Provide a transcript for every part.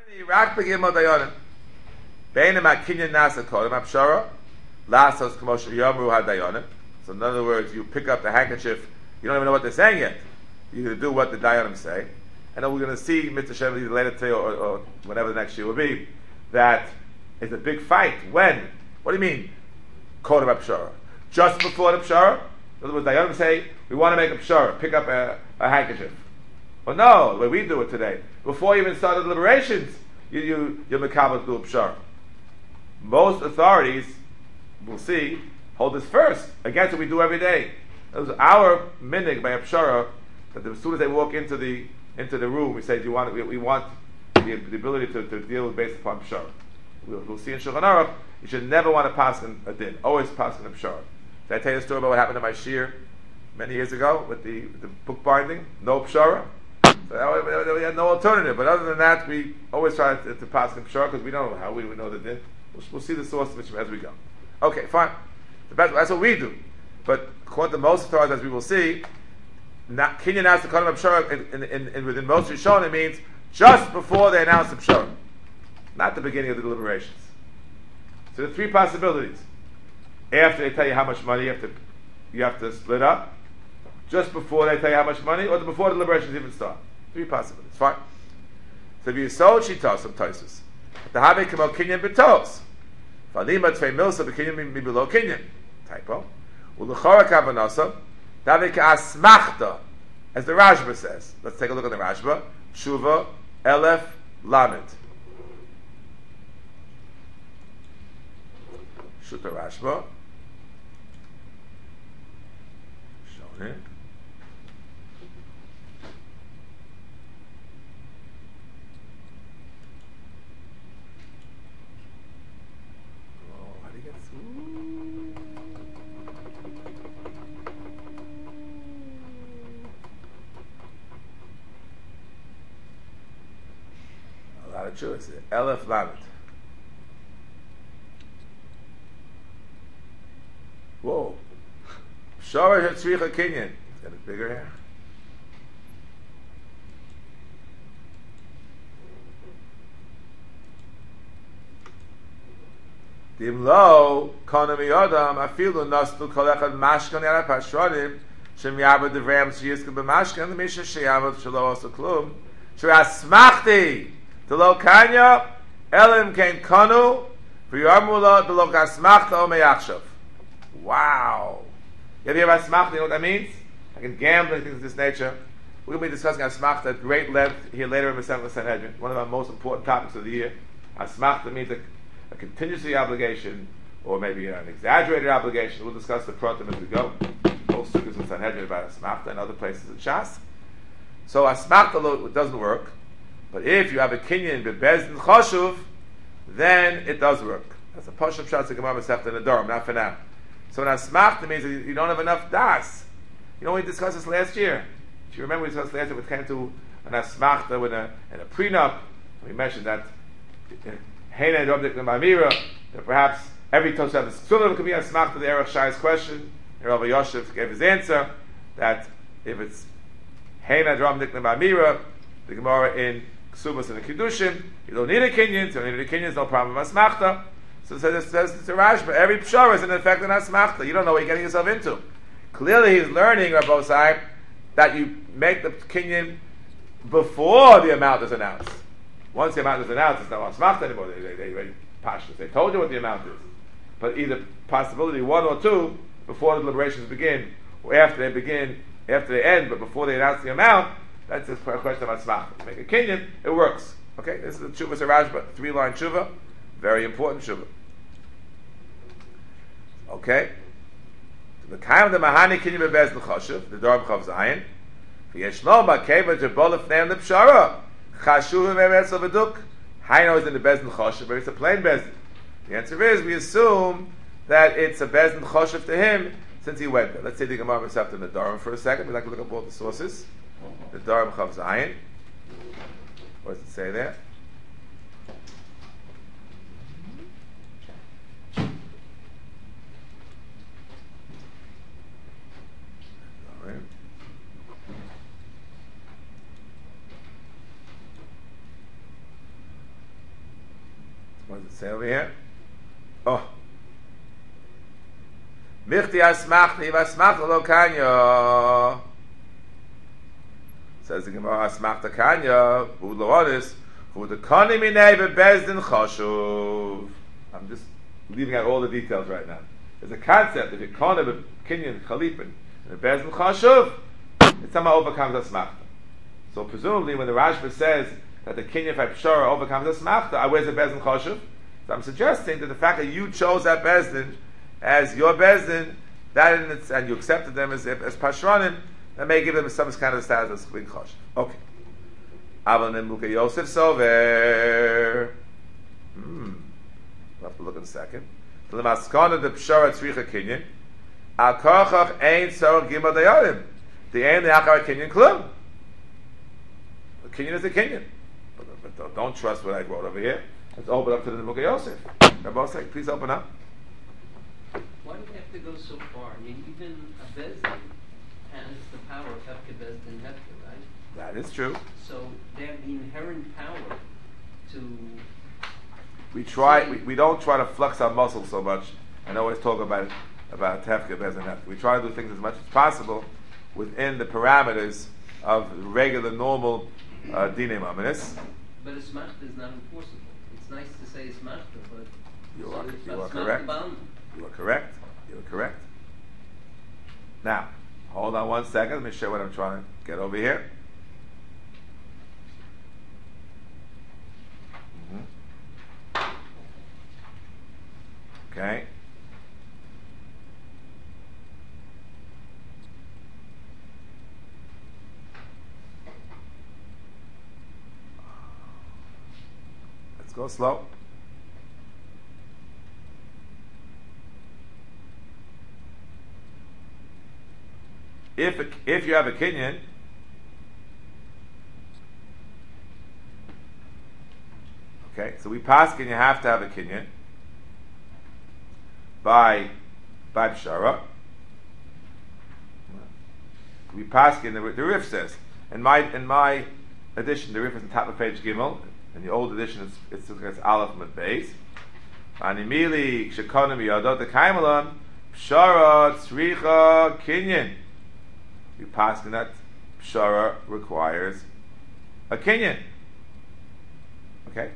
Rak begimel dayanim. Beinim hakinyan nasa kodem apshara. Lasos k'moshe yomru hadayanim. So in other words, you pick up the handkerchief. You don't even know what they're saying yet. You do what the dayanim say. And then we're going to see Mr. Shem either later today or whenever the next year will be, that it's a big fight. When? What do you mean? Kodem apshara. Just before the pshara? In other words, dayanim say, we want to make a pshara. Pick up a handkerchief. Well, no, the way we do it today. Before you even start the deliberations, you're mekabel to do a pshara. Most authorities, we'll see, hold this first. Against what we do every day. It was our minig by a pshara that as soon as they walk into the room, we say, we want the ability to deal with based upon pshara. We'll see in Shulchan Aruch, you should never want to pass in a din. Always pass in a pshara. Did I tell you a story about what happened in my shir many years ago with the book binding? No pshara. So we had no alternative, but other than that, we always try to pass in pshara because we don't know how we know the din. We'll see the source of it as we go. Okay, fine. That's what we do. But according to most authorities, as we will see, Kinyan has to come up pshara within most Rishonim means just before they announce the pshara, not the beginning of the deliberations. So there are three possibilities. After they tell you how much money you have to split up, just before they tell you how much money, or before the deliberations even start. Three possibilities. Fine. So if you sold shitas of Tosus, the habe kamo kinyan betos, falima tvei milsa bekinyan mi below kinyan. Typo. Ulechora kavanasa, dabe asmachta, as the Rashba says. Let's take a look at the Rashba. Shuva elef lamed. Shuta Rashba. Shown it. True, it's Elef Lamed. Whoa. Shara Hatzricha Kinyan. It's got a bigger hair. Dimlo, Konami Adam, Afilu Nastu Kolechad Mashkan Yara Pashradim, Shem Yabba Devram Shiyiskan B'Mashkan, the Misha Sheyamad Shalo Asa Klum, Shirasmachti. The lo kanya elim kain kanu v'yarmula the lo kasmachta o meyachshav. Wow! You ever hear about asmachta? You know what that means? Like in gambling, things of this nature. We're going to be discussing asmachta at great length here later in Masechet Sanhedrin. One of our most important topics of the year. Asmachta means a contingency obligation, or maybe an exaggerated obligation. We'll discuss the pratim as we go. Most sukkahs in Sanhedrin about asmachta and other places in Shas. So asmachta doesn't work. But if you have a kinyan bebezdin chashuv, then it does work. That's a pashuv shatz gemara masechta nedarim, not for now. So an asmachta means that you don't have enough das. You know, we discussed this last year. If you remember, we discussed last year, we came to an asmachta and a prenup. We mentioned that heina robdik nemamira, that perhaps every toshav is ksuvim could be asmachta. The Erech Shai's question, Rav Yoshev gave his answer that if it's heina robdik nemamira, the Gemara in Ksubas and the Kiddushin, you don't need a kinyan, so you don't need a kinyan, there's no problem with asmachta. So it says it's a Rashba. Every pshara is in effect an asmachta. You don't know what you're getting yourself into. Clearly he's learning, Rabbi Osai, that you make the kinyan before the amount is announced. Once the amount is announced, it's not asmachta anymore. They told you what the amount is. But either possibility 1 or 2, before the deliberations begin, or after they end, but before they announce the amount, that's a question of asmachta. Make a kinyan, it works. Okay, this is the Tshuva Sarajba, 3-line Tshuva, very important Tshuva. Okay, the kind of the Mahani kinyan bebez l'choshev, the Dor b'chav zayin, v'yesh lo ma'keva jebol l'fnei l'pshara, chashuv v'eretz l'veduk, Haino is in the bezin choshev, but it's a plain bezin. The answer is, we assume that it's a bezin choshev to him, since he went there. Let's say the Gemara Masechta in the Dor for a second. We'd like to look up all the sources. The Dor b'chav zayin. What does it say there? What does it say over here? Oh. Michti asmachti vasmachta lo kanya. Says the Gemara, asmachta kanya, u'lo odis, u'dekani minei bebezdin chashuv. I'm just leaving out all the details right now. There's a concept, if you can't have a kinyan chalipin, and a bezdin chashuv, it somehow overcomes asmachta. So presumably when the Rashba says that the kinyan for pshara overcomes asmachta, where's the bezdin chashuv? So I'm suggesting that the fact that you chose that bezdin as your bezdin, that in its, and you accepted them as pashranim, that may give them some kind of status of being chashuv. Okay. Aval Muka Yosef Sover. We'll have to look in a second. The Lemaskana the pshara tzricha kinyan. Al kochach ein tzorach gimel dayarim. The ein leachar kinyan klum. The kinyan is the kinyan. But don't trust what I wrote over here. Let's open up to the Muka Yosef. Rabbi say, please open up. Why do we have to go so far? I mean, even a bezdin has the power of hefke bezdin hefke, right? That is true. So they have the inherent power to. We don't try to flex our muscles so much and always talk about hefke bezdin hefke. We try to do things as much as possible within the parameters of regular, normal dinei maminis. But a smachta is not enforceable. It's nice to say smachta, but you are correct. You are correct. You are correct. Now, hold on 1 second. Let me show what I'm trying to get over here. Okay. Let's go slow. If you have a kinyan, okay, so we pass and you have to have a kinyan by pshara. We pass in the Rif says, in my edition, the Rif is on top of page Gimel. In the old edition, it's Aleph Mid Beis. Animili shekonim yadot the kaimalan pshara tzricha kinyan. We pass in that pshara requires a kinyan. Okay?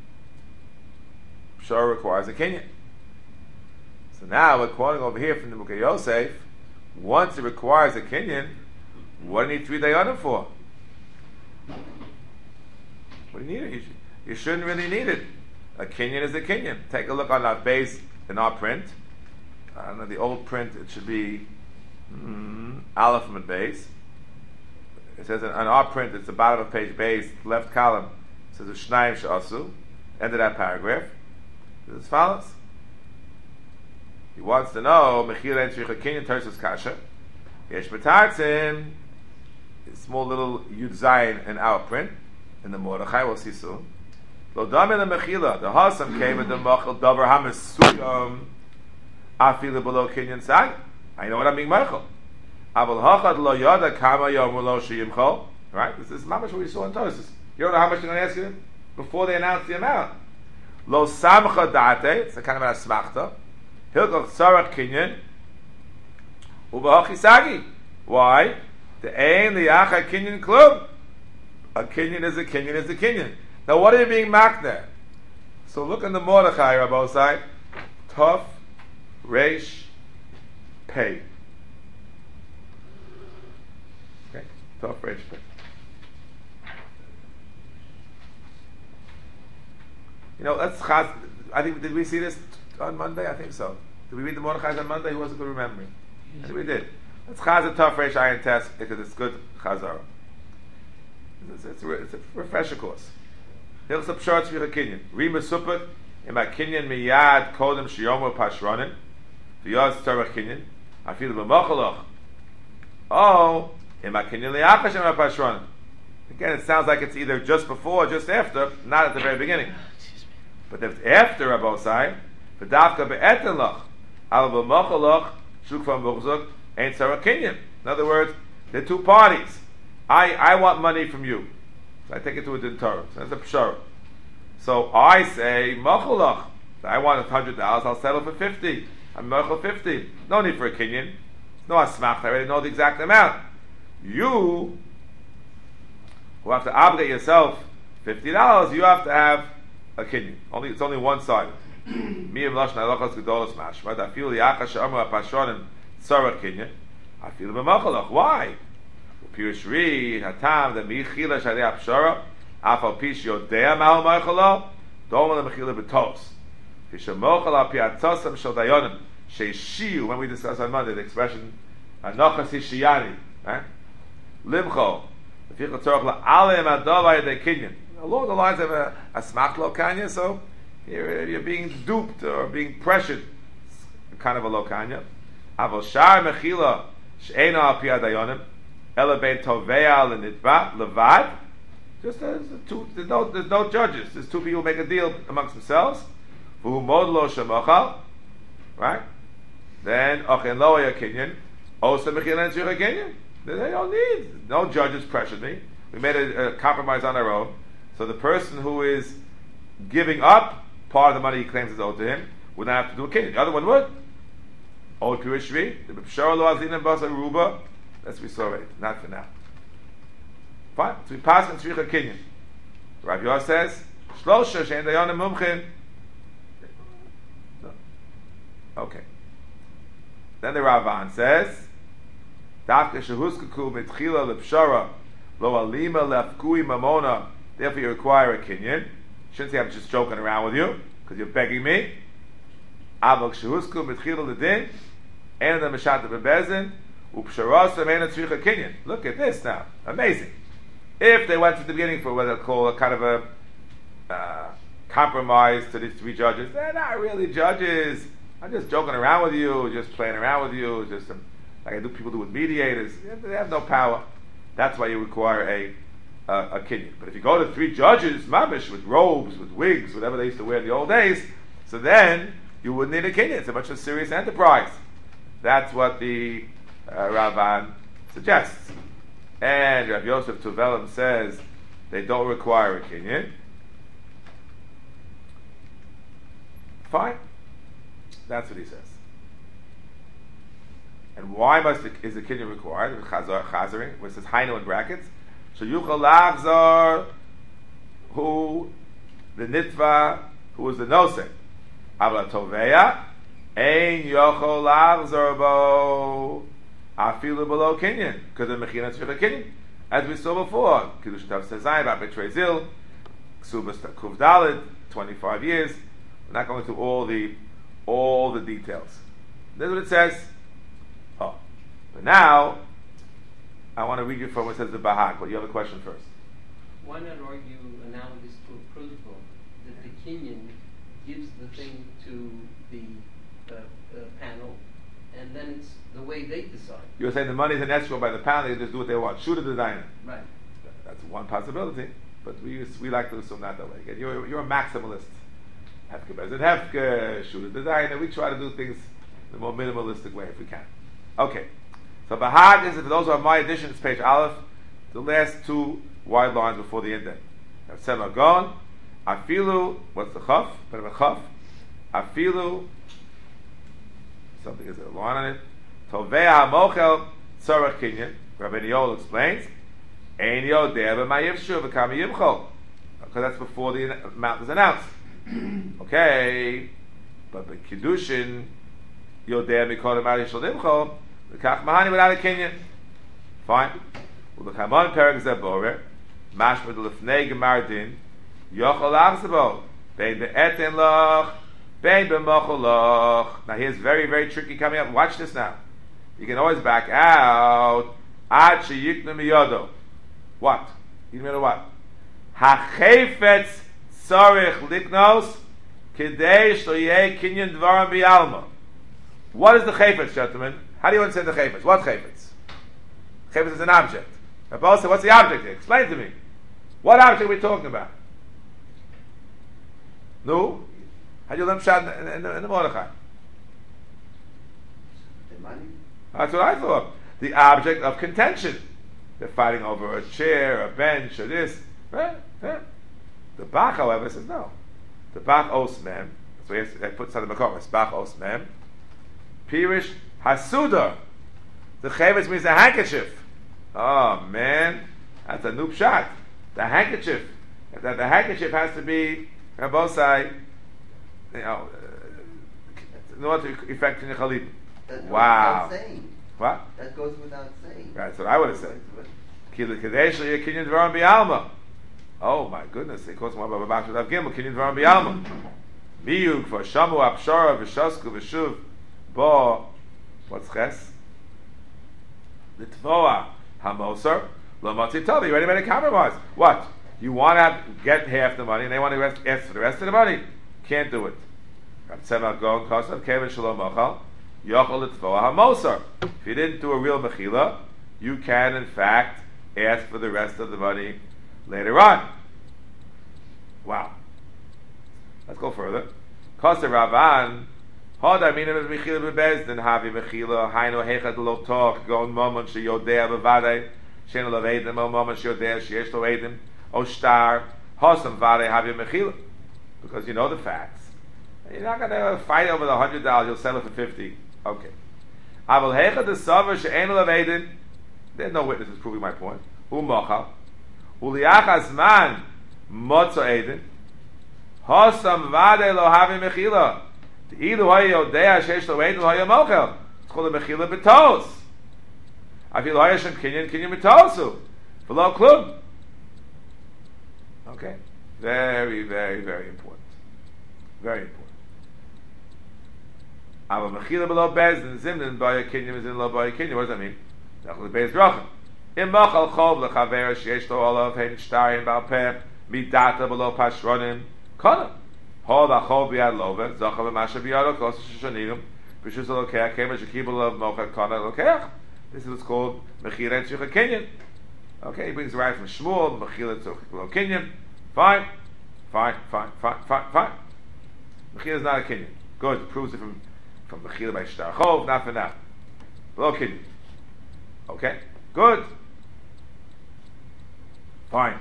Pshara requires a kinyan. So now we're quoting over here from the Muka Yosef. Once it requires a kinyan, what do you need 3 dayanim for? What do you need it? You shouldn't really need it. A kinyan is a kinyan. Take a look on our base in our print. I don't know, the old print, it should be Aleph Mid Beis. It says on our print, it's the bottom of page base, left column, it says Shnayim She'asu. End of that paragraph. This is as follows. He wants to know Mechila and Shricha Kinyan Tersus Kasha. Yesh B'tartzim, a small little Yud Zayin in our print, in the Mordechai, we'll see soon. Lo Dami the Mechila, the Hasam came with the Machal Davar HaMesuyam Afilu Below Kinyan Sag. I know what I'm being Mechal. Aval Hachad Lo Yada Kama Yom Lo Sheyimchol. Right? This is mamash what we saw in Tosis. You don't know how much they're going to ask you before they announce the amount. Lo Samcha Date, it's a kind of an asmachta. Hilchach Tzarach Kinyan Ubahachi Sagi. Why? The Ein Liacha Kinyan Klub. A Kinyan is a Kinyan is a Kinyan. Now what are you being makner? So look in the Mordechai, Rabbi side. Tov, Reish, Pei. Okay, Tov, Reish, Pei. You know, let's chaz. I think, did we see this on Monday? I think so. Did we read the Mordechai on Monday? Who wasn't good remembering? I think we did. Let's chaz a Tov, Reish, Ayin test because it's good chazara. It's a refresher course. Hilchas Pshat Shvicha Kinyan. Rima Supot Ima Kinyan Miyad Kodem Shiyomu Pashronim V'yaz Tzarech Kinyan Afilu B'mochalach. Oh, Ima Kinyan Li'acha Shema Pashronim. Again, it sounds like it's either just before or just after, not at the very beginning. But if it's after Rabbi Sai, V'davka Be'etin Lach Al B'mochalach Shukva Muchzuk Ein Tzarech Kinyan. In other words, there are two parties. I want money from you. So I take it to a din Torah. So that's a pshara. So I say, Mochalach. I want $100, I'll settle for 50. I'm Mochel 50. No need for a kinyan. No asmacht, I already know the exact amount. You, who have to obligate yourself $50, you have to have a kinyan. It's only one side. Miyam lashon halachos gedolos mashma. I feel the akash amar pashonim tzarach kinyan. I feel b'mochalach. Why? Pirush Ri hatam the michila shalei apshara afal pish yodea mal mochalach. Don't want the mechila b'tos. Kishamochal al piatzosam shel dayonim sheishiu. When we discussed on Monday the expression anochas hishiyani, right? Limcho. V'fichot tzorach la'alem adavai de kinyan. Along the lines of a smachlo kanya, so you're being duped or being pressured. It's kind of a lo kanya. Avol shar mechila she'ena al pi dayonim ela bein tovea lenitva levad. Just there's no judges. There's two people who make a deal amongst themselves. Who modlo shemachal, right? Then ochen lo yakinyan, osa mechila and tzurich kinyan. They don't need no judges pressured me. We made a compromise on our own. So the person who is giving up part of the money he claims is owed to him would not have to do a kinyan. The other one would. Owed pirishvi, the b'shara lo azin and basa ruba. That's we saw it. Not for now. Fine. So we pass in tzurich kinyan. Rav Yoah says, shlosha she'en dayanim mumchin. Okay. Then the Ravan says, Dafke shehuskaku mitchila lepshara lo alima lefkui mamona. Therefore, you require a kinyan. Shouldn't say I'm just joking around with you because you're begging me. Avok shehusku mitchila ledin and the meshata bebezin upsharasa meina tzricha kinyan. Look at this now, amazing. If they went to the beginning for what they'll call a kind of a compromise to these three judges, they're not really judges. I'm just joking around with you, just playing around with you, just like people do with mediators. They have no power. That's why you require a kinyan. But if you go to three judges, mamish, with robes, with wigs, whatever they used to wear in the old days, so then you wouldn't need a kinyan. It's a much of a serious enterprise. That's what the Ravan suggests. And Rav Yosef Tuvelim says they don't require a kinyan. Fine. That's what he says. And why is the kinyan required? Chazaring, where it says Hainu in brackets. So Yuchal Lachzar, who the Nitva, who was the Nosek. Avla Toveya, Ein Yochal Lachzar Bo, Afilu below kinyan, because the Mechina Tzricha kinyan. As we saw before, Kiddush Tav Sezayim, Babet Trezil, Ksubas Kuv Daled, 25 years. We're not going through all the details. This is what it says. Oh, but now I want to read you from what says the Bahag. But you have a question first. Why not argue analogous to a protocol that the kinyan gives the thing to the panel, and then it's the way they decide? You're saying the money is an escrow by the panel; they just do what they want. Shoot at the diner. Right. That's one possibility, but we like to assume not that way. Again, you're a maximalist. Hefke bezin hefke, shoot at the diner. We try to do things the more minimalistic way if we can. Okay. So Bahag is, for those who have my edition, it's page Aleph, the last two wide lines before the indent. Sema gone, afilu, what's the chaf? But a chaf. Afilu, something is a line on it. Tovea mochel tzarech kinyan. Rabbi Yol explains, ein yodeh b'mayivshu v'kam yimchol. Because that's before the amount is announced. Okay, but the kiddushin yodeh mikol ma'arish l'imchol v'kach mahani without a kinyan. Fine. U'b'chamon perek zeborer mashma d'lefnei gemar din yochol achzebo bein be'etin loch bein be'mochol loch. Now here's very, very tricky coming up. Watch this now. You can always back out ad sheyiknu miyodo. What? You know what? Hachefetz tzarich liknos kidei shlo yeh kinyan dvarim bi'alma. What is the chayfetz, gentlemen? How do you understand the chayfetz? What chayfetz? Chayfetz is an object. Rabbi said, what's the object here? Explain to me. What object are we talking about? No? How do you learn pshat in the Mordechai? The money. That's what I thought. The object of contention. They're fighting over a chair, a bench, or this. Right? Yeah. The Bach, however, says no. The Bach os mem. So he puts on the Makom. Bach os mem. Pirish Hasuda. The Chavetz means the handkerchief. Oh man, that's a new shot. The handkerchief. That the handkerchief has to be on both sides. In order to effect in the Chalib. Wow. Without saying. What? That goes without saying. Right, that's what I would have said. Kila Kadesh Kinyan Dvaram Bialma. Oh my goodness, they call some about Rav Gimel Kinyan Dvaram Bialma. Miyug for Shamu Apshara V'Shasku V'Shuv Bo. What's Ches? The Tvoa Hamosar Lo Motzi Tov. You already made a compromise. What? You want to get half the money, and they want to ask for the rest of the money. Can't do it. If you didn't do a real mechila, you can in fact ask for the rest of the money later on. Wow. Let's go further. Kosa Ravan, Hod Aminim is mechila bebezdin havi mechila hainu hechad lo talk gon moment she yodea bevade shen lo vedim o moment she yodea she yesh lo vedim o star hosam vade havi mechila, because you know the facts. You're not going to fight over the $100. You'll settle for $50. Okay. Aval hechad the savar she'en lo vedim. There's no witnesses proving my point. U'mochal u'liachas man motzo edin hosam vade lo havi mechila. Either way, Yodea Sheish Lo Vedim Lo Mochel. It's called a Mechila B'Tos. I feel Hoya Shem Kinyan B'Tosu. V'lo Klum. Okay, very, very, very important. Very important. Ava Mechila B'Lo Bezdin Zimnin B'Ya Kinyan Zimnin Lo B'Ya Kinyan. What does that mean? Nachal Beis Drachim. Im Mochel Chov L'Chaver Sheish Lo Olav Hein Shtarim B'Al Peh Midata B'Lo Pashronim Konam. Hol achol biyad love, zachav v'masha biyad okos shoshanim, b'shus alokech, kema shekibel of mochad kana alokech. This is what's called mechila and tzucha kinyan. Okay, he brings it right from Shmuel, mechila tzucha kinyan. Fine. Mechila is not a kinyan. Good, it proves it from mechila by shtar chov, not for now. Below kinyan. Okay, good. Fine.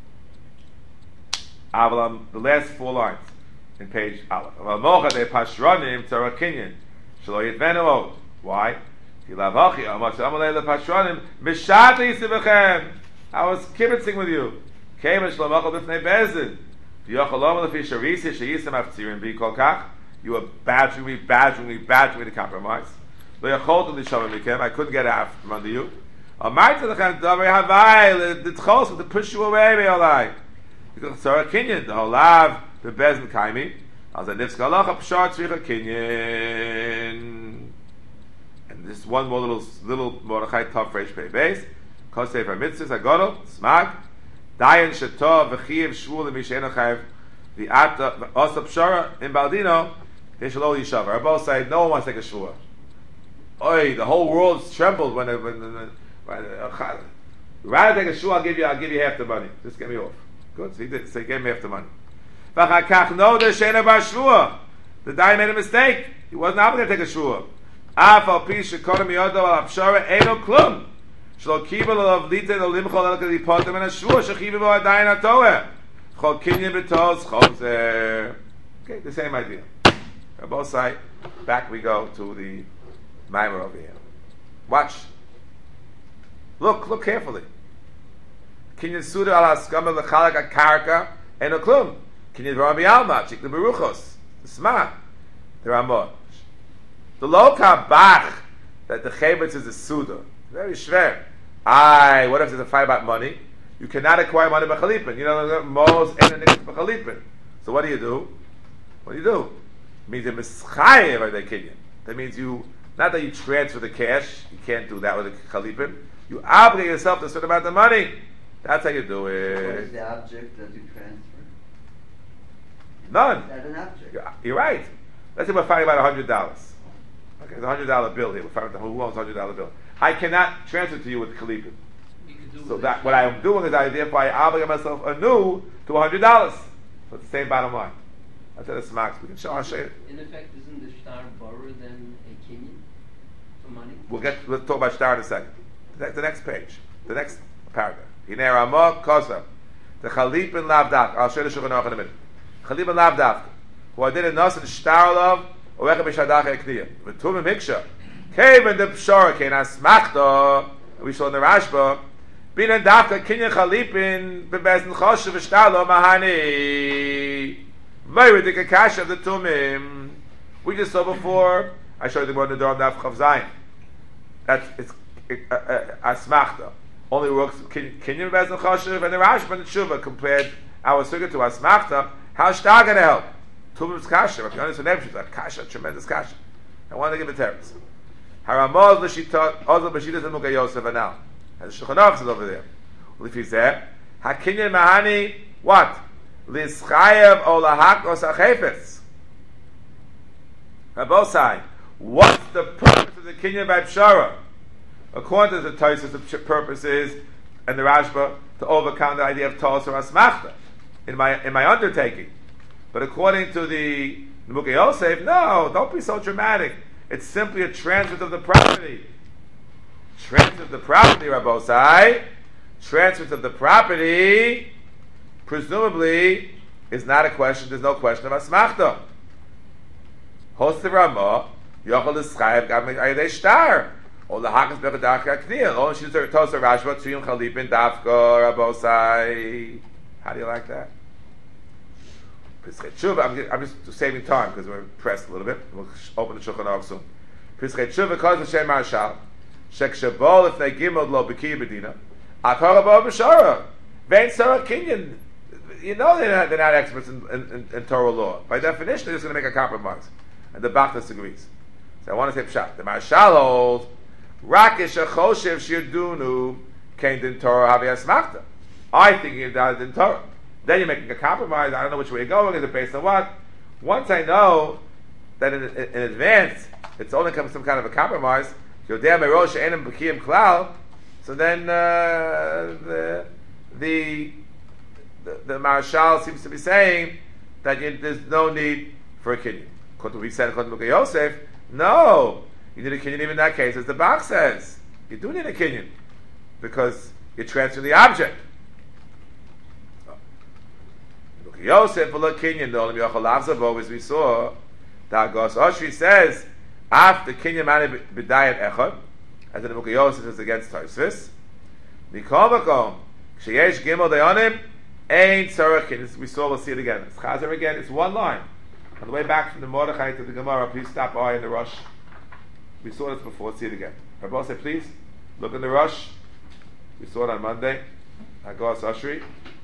Avalam, the last 4 lines. In page Aleph. Why? I was kibitzing with you. You were badgering me to compromise. I couldn't get out from under you. To push you away, because Sarah Kinyan, the whole lav, the bezin kaimi, as a nifska alacha pshat tzricha kinyan. And this one more little Mordechai Tov Reish Pei Beis, Kosei for mitzvahs agadol smag, dayan shetov v'chiv shvul l'misheinu chayiv the osa pshara in Baldino, they shall all yishav. Our both side, no one wants to take a shvua. Oi, the whole world trembled when rather take a shvua, I'll give you half the money. Just get me off. Good, so he did. So he gave me half the money. The guy made a mistake. He wasn't obligated to take a shvua. Okay, the same idea. On both sides, back we go to the Maimer over here. Watch. Look carefully. Kinyan Suda al Haskama L'Chalak HaKarka Eno Klum. Kinyan Dvaram B'Alma Chik L'Beruchos. The Sma. The Ramot. The Loka Bach that the Chavetz is a Suda. Very shver. What if there's a fight about money? You cannot acquire money by Chalipin. You know, most and the by Chalipin. So what do you do? It means you're Mischayev by the Kinyan. That means not that you transfer the cash. You can't do that with a Chalipin. You obligate yourself to a certain amount of money. That's how you do it. What is the object that you transfer? None. Is that an object? You're right. Let's say we're fighting about $100. Okay, it's a $100 bill here. We're fighting about who owns $100 bill. I cannot transfer to you with Kalipin. So that what I am doing is therefore I obligate myself anew to $100. So it's the same bottom line. That's how it's max. We can show our share. In effect, isn't the shtar borrower then a kinyan for money? Let's talk about shtar in a second. The next page. The next paragraph. The the Chalipin Lavdak. I'll show you the Shulchan Aruch in a minute. Chalipin Lavdak. Who I did a nas and shtarlov, or Recha B'Shadach Ekniyah. With Tumim Hiksha. Came in the Pshara, Kein Asmachta, we saw in the Rashba, Bin and Dafka, Kinyan Chalipin, Bebezin Choshev, Shtarlov, Mahani. Very the Kakash of the Tumim. We just saw before, I showed you the word in the Dor Daf Chav Zayin. It's Asmachta. Only works Kinyan Bebezin Choshev, and the Rashba and the Tshuva compared our Sukkah to Asmachta. How's Shtar going to help? Tumim's kasha. If you understand everything, like kasha, tremendous kasha. I want to give a terrace. Haramaz l'shita, ozel b'shitas and Mukha Yosef anal. And the Shulchan Aruch is over there. Well, if he's there, hakinyan mahani, what? L'schayev o lahak o sachefetz. Rabosai, what's the purpose of the kinyan by pshara? According to the Tosfos, the purpose is, and the Rashba, to overcome the idea of tos or asmachta in my undertaking. But according to the Mukha Yosef, no, don't be so dramatic. It's simply a transfer of the property. Transfer of the property, Rabbosai. Transfer of the property, presumably, is not a question, there's no question of asmachta. Hostav Ramah, Yochel L'Schayev Gam Ayadei Shtar. Or the Hakas Bechadach Akniyah. Only she's a Tosa Rashba, Tsuyim Chalipin Dafka, Rabbosai. How do you like that? I'm just saving time because we're pressed a little bit. We'll open the Shulchan Aruch soon. Pischei Tshuva calls the Shem Marshal. Shek Shabol if they gimod lo b'kiyah b'dina. Akar abov b'shara. Vein Sarah Kinyan. You know they're not experts in Torah law. By definition, they're just going to make a compromise. And the Bachtas agrees. So I want to say pshat. The Marshal holds Rakish Achoshev Shirdunu came in Torah Havi Asmachta. I think you died in Torah. Then you're making a compromise. I don't know which way you're going. Is it based on what? Once I know that in advance it's only come some kind of a compromise, so then the Marshal seems to be saying that there's no need for a kinyan. According to what we said, according to Mukha Yosef, no, you need a kinyan even in that case, as the Bach says. You do need a kinyan because you're transferring the object. Yosef for Kinyan, the Olam Yochel Lavzavo, as we saw, that Gos Oshri says, after Kinyan Mani B'dayat Echad, as in the Mukha Yosef is against Tosfos, Mikol Makom, Ksheyesh Gimel Dayanim, Ein Tzarech Kinyan. We saw, we'll see it again. It's Chazer again, it's one line. On the way back from the Mordechai to the Gemara, please stop by in the Rosh. We saw this before, let's see it again. Rabbi said, please, look in the Rosh. We saw it on Monday, at Gos Oshri.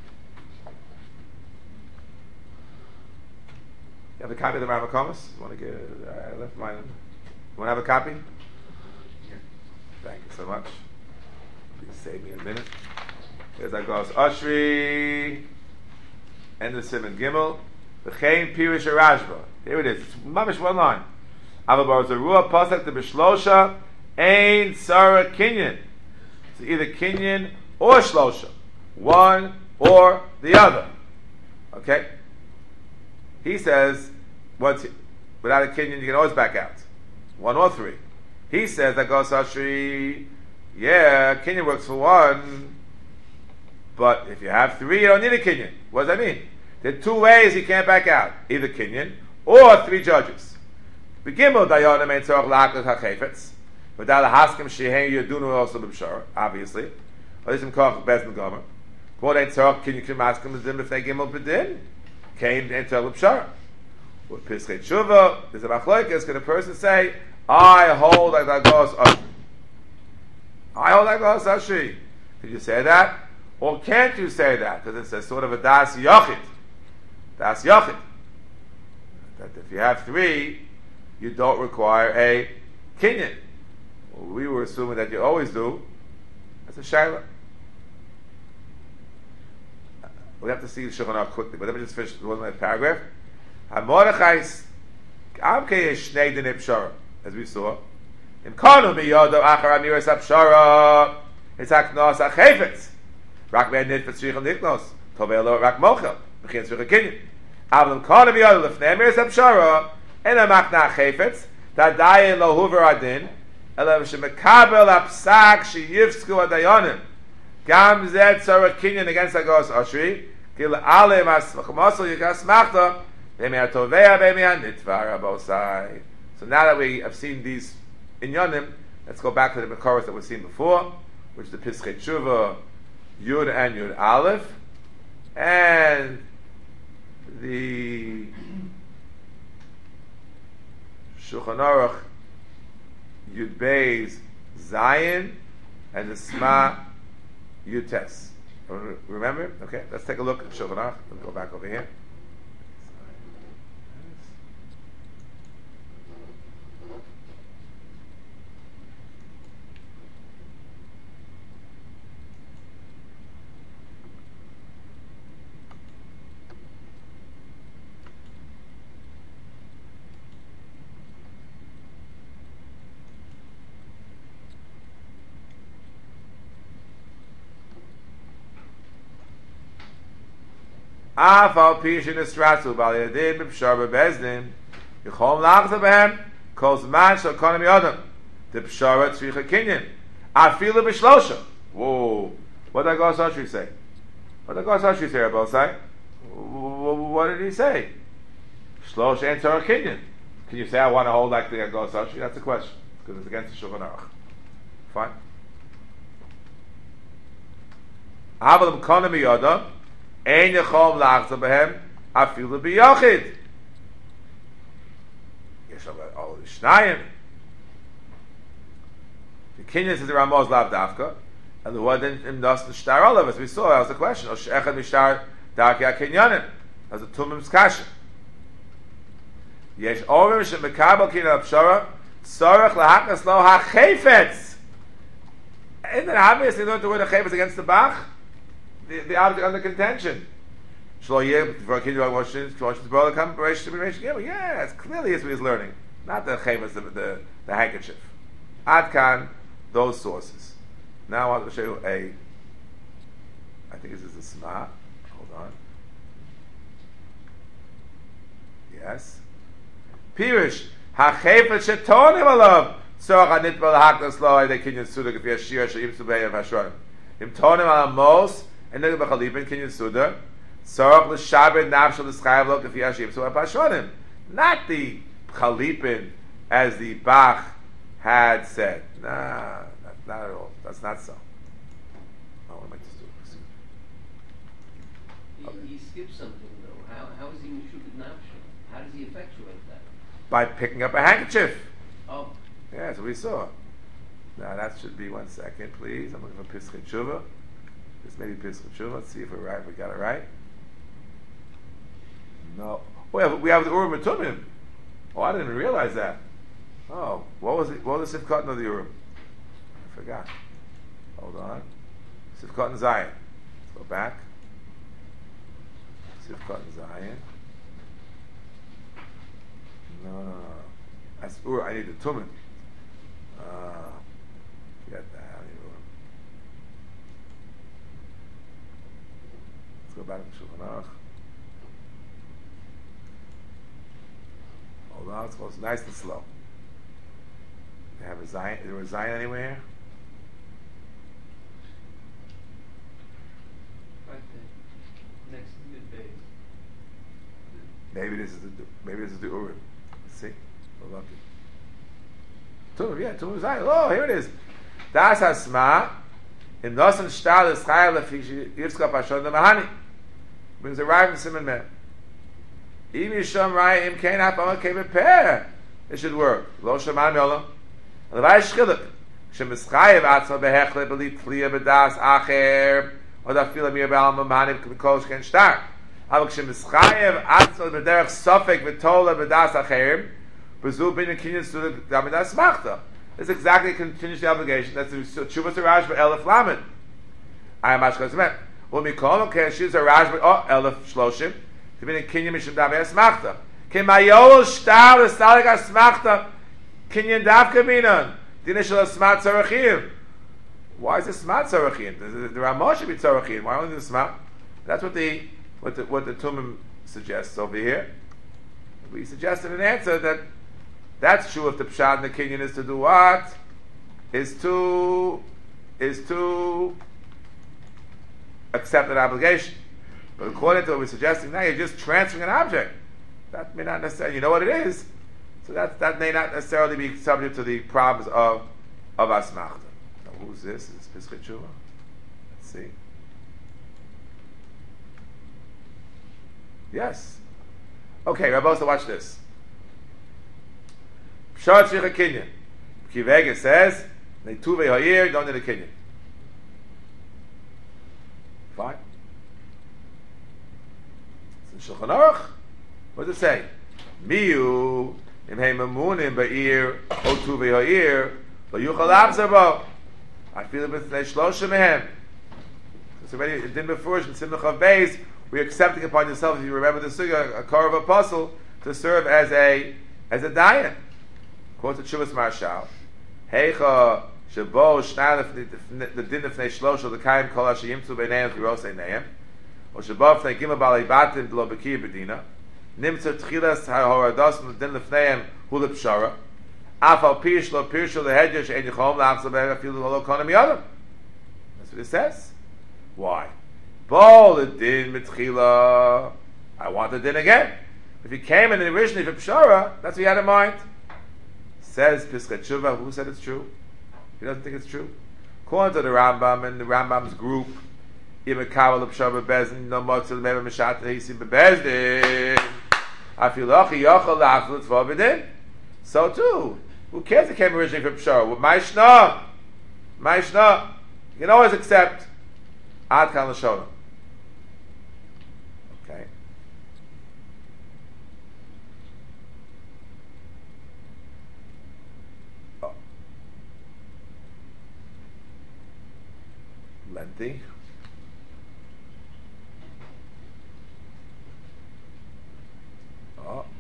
You have a copy of the Ramakomas? You want to get? I left mine. You want to have a copy? Yeah. Thank you so much. Please save me a minute. Here's our Gos Oshri and the Simon Gimel. V'chein Pirish Rashba. Here it is. It's mamish one line. Avabar Zerua Pasek the Bishlosha Ein Sarah Kinyan. So either Kinyan or Shlosha, one or the other. Okay. He says, without a kinyan, you can always back out. One or three. He says that Gos Oshri, yeah, kinyan works for one, but if you have three, you don't need a kinyan. What does that mean? There are two ways you can't back out. Either kinyan or three judges. Begimel dayonim ein tzorach la'akos ha'chefetz. Without a haskim shehein yodunu also b'pshara, obviously. Or this is called bezin gomer. Quote ein tzorach kinyan kim haskim l'zim b'fnei gimel b'din. Came into a Pshara. With Pischei Tshuva, there's a machlokas. Can a person say, I hold like that Gos Oshri? I hold like Gos Oshri. Can you say that? Or can't you say that? Because it's a sort of a Das Yochid. Das Yochid. That if you have three, you don't require a kinyan. Well, we were assuming that you always do. That's a shayla. We have to see the Shulchan Aruch quickly, but let me just finish one more paragraph. HaMordechais Amkei Shnei Dinei Pshara, as we saw. In Konu Miyodo Achar Amiras HaPshara, it's Haknos HaChefetz. Rak Me'en Nitfet Tzrichel Niknos, Tovelo Rak Mochel, Mechin Tzrichel Kinyan. Avlam Konu Miyodo Lefnei Amiras HaPshara, Ena Machna HaChefetz, Tadayin Lo Huver Adin, Ela Shemekabel HaPsak Sheyivsku Adayonim, Gam Zed Tzorach Kinyan against Gos Oshri, Gil ale mas masol yikas machta. So now that we have seen these inyanim, let's go back to the Mekoros that we've seen before, which is the Pischei Tshuva, Yud and Yud Aleph, and the Shulchan Aruch Yud Beis Zayin, and the Sma Yud Tes. Remember? Okay, let's take a look at Shulchan Aruch. Let's go back over here. Afal pishin estrasu bal yadim b'pshar bebezdin yichom lachza behem kol zman shel konim yodam the pshara tzricha kinyan afilu b'shlosha. Whoa, what did Goss Ashri say? What did Goss Ashri say about say? What did he say? Shlosha and Torah kinyan. Can you say I want to hold like the Goss Ashri? That's a question because it's against the Shulchan Aruch. Fine. Aval konim yodam. Ein yachom lachza behem afilu b'yachid. Yesh all the shnayim. The kinyan says the Ramaz lav dafka, and the one in das the shtar all of us. We saw that was the question. Osh echad mishtar darkei kinyanim as a tumim skasha. Yesh ovim shemekabel kinyan pshara tzarech lahakas lo hachefetz. Isn't it obvious they don't do the chefetz against the Bach? The object under contention. Yeah, it's clearly is what he's learning, not the chemus, the handkerchief. Adkan, those sources. Now I want to show you I think this is a Sma. Hold on. Yes. Pirish hachefet shetonim alav tzorach hanitbal haknas lo they kinyan suda g'fi hashir shayim subei of hashron im tonim alamos. And then the Chalipin Kinyan Suda, Sorach l'Shabed Nafshel l'Schayav Lo K'fi Hashim So Apashonim. Not the Chalipin as the Bach had said. Nah, not at all. That's not so. Oh, what am I just doing? He skipped something though. How is he Meshubed Nafshel? How does he effectuate that? By picking up a handkerchief. Oh. Yeah, that's what we saw. Now that should be 1 second, please. I'm looking for Pischei Tshuva. This may be Pischei Tshuva. Let's see if we're right. If we got it right. No. Oh, we have the Urim and Tumim. Oh, I didn't even realize that. Oh, what was it? What was the Sifkat of the Urim? I forgot. Hold on. Sifkat and Zion. Let's go back. Sifkat and Zion. No. That's Urim. I need the Tumim. Forget that. Let's go back to Shulchan Aruch. Hold on, it's close, nice and slow. They have a Zion. Is there a Zion anywhere here? Right there, next to mid-base. Maybe this is the Urim. Let's see. So lucky. Tumim Zion. Oh, here it is. Das Hasma. In Nosan Shtar is Chayal Yivska Pashon Mahani. Brings a rhyme from Simon Meh. Even Yisham Rayim Kain Hapama Kain Beper. It should work. Lo Shaman Yolam. And the Vaysh Chiluk. Shemischayev Atzma Behechle Belit Kliya Bedas Acher. Or da Fila Mir Ba'al Mahani Kol Shken Shtar. Aber Shemischayev Atzma Bederech Sofek V'tola Bedas Acher. Bezu Bin Kinyan Suda Damidas Machta. It's exactly continues the obligation. That's the Tshuvas Raj Elef Lamed. I am Ashkas Met. When we call him, she's a Raj Elef Shloshim. To be in Kinyan Mishim Davei Asmachta. Kemayol Shtar L'Stalig Asmachta. Kinyan Davka Minan. Dinishal Asmat Tzarachim. Why is it Smat Tzarachim? The Ramah should be Tzarachim. Why only the Smat? That's what the Tumim suggests over here. We suggested an answer that's true if the Pshat and the Kinyan is to do what? Is to accept an obligation. But according to what we're suggesting now, you're just transferring an object. That may not necessarily, you know what it is. So that may not necessarily be subject to the problems of asmachta. Now, who's this? Is this Pischei Tshuva? Let's see. Yes. Okay, Rabbi, so watch this. Pshat Shricha Kinyan. Kivega says, Neituve Ha'ir, don't need a Kinyan. Fine. It's in Shulchan Aruch. What does it say? Miyu, im hei mamunim ba'ir, o tuve ha'ir, lo yuchal abzer bo. I feel it with the shlosha mehem. It's already, it didn't before, in Simcha Chav Beis, we're accepting upon yourself, if you remember the sugya, a car of apostle, to serve as a dayan. Quote the Chuvas Marshal. Heicha shebo shnalef the din of shlosha the kaim kol asher yimtzu b'neihem v'rosei neihem. O shebo fnei gimel balei batim d'lo b'kir b'dina. Nimtzer tchilas ha'horados l'din l'fneihem hu l'pshara. Af al pish lo pirshu l'hedyer she'en yichom l'achzor b'hem afilu lo konem yodam. That's what it says. Why? Bol l'din mitchila. I want the din again. If he came in originally for pshara, that's what he had in mind. Says Pischei Tshuva, who said it's true? He doesn't think it's true. According to the Rambam and the Rambam's group, even Kaval Pshara Bezdin, no Motzil Meva Meshat Heisim Bezdin. Afilochi Yochel Lachel Tzva Bedin. So too, who cares if it came originally from Pshara? Well, Maishna. You can always accept Ad Kan L'Shona. Okay. Lengthy. Oh.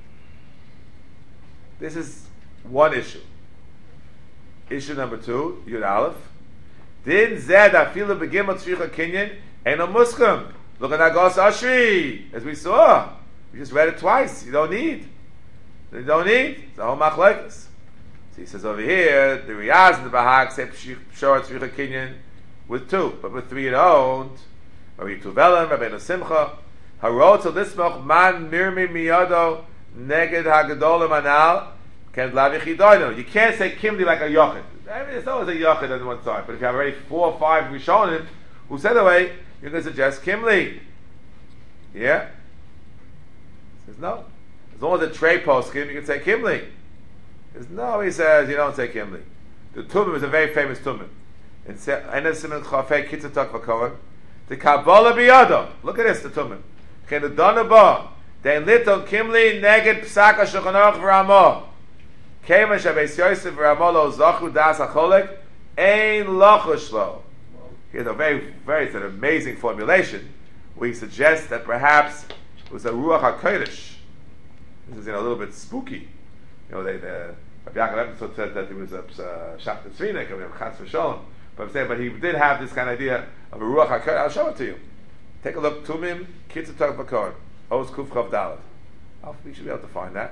This is one issue. Issue number 2, Yud Aleph. Din zed afilu begimel tzricha kinyan eno muskim. Look at Agos Ashri, as we saw. We just read it twice. You don't need. It's the whole machlekes. So he says over here, the Riyaz and the Bahag say pshor tzricha kinyan with 2, but with 3 you don't. Rabbi Tuvelim, Rabbi Simcha, Harot to lismoch man mirmi miyado neged hagadolim anal ken lavi chidoinu. You can't say kimli like a yochid. I mean, it's always a yochid on one side, but if you have already 4 or 5 rishonim who said away, you're going to suggest kimli. Yeah? He says no. As long as it's trey poskim, you can say kimli. He says no. He says you don't say kimli. The tumim is a very famous tumim. In Enes Siman Chafei Kitzatok Vakorim, the Kabbalah biyado. Look at this, the tumim. Kenedana ba dein liton kimli neged psaka Shulchan Aruch v'Ramah. Keiman shabeis Yosef v'Ramah lo zachu das acholek ein lachush lo. Here's a very, very sort of amazing formulation where he suggests that perhaps it was a Ruach HaKodesh. This is a little bit spooky. Rabbi Yaakov Epstein said that he was a Shachta Tzvinik, a Chas v'Sholom. But I'm saying, but he did have this kind of idea of a Ruach HaKodesh. I'll show it to you. Take a look. Tumim, Kitzatok Vakorim, Oz Kuf Chav Dalet. We should be able to find that.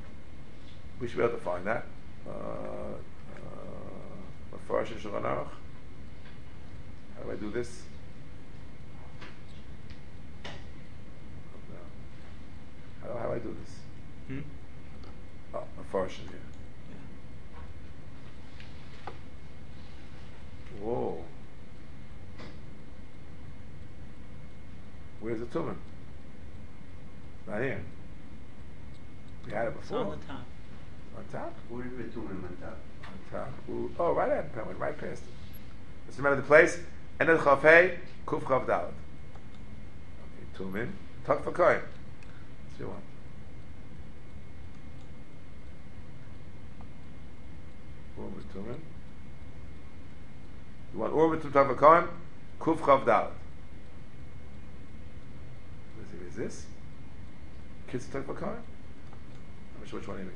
Mefarash in Shulchan Aruch. How do I do this? How do I do this? Oh, Mefarash in here. Whoa. Where's the tumim? Not here. We had it before. It's on the top. On top? Where is the tumim on top? On top. Ooh. Oh, right at it. Went right past it. Let's remember the place. Ened Chafei, Kuf Chav Dalet. Okay, tumim. Tok Vakorim. Let's do one. Urma tumim. You want Urma to Tok Vakorim? Kuf Chav Dalet. Is this? Kids Tok Vakorim? I'm not sure which one he means.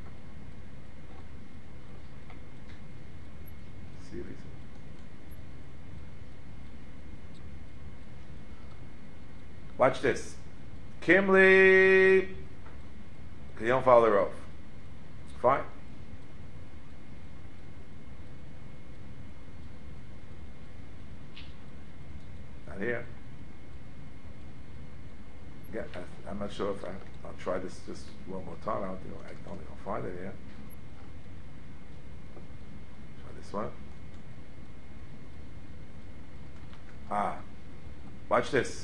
See if he's... Watch this. Kimli. You don't follow the roof. Fine. Not here. Yeah, I'm not sure if I'll try this just one more time. I don't think I'll find it here. Try this one. Watch this.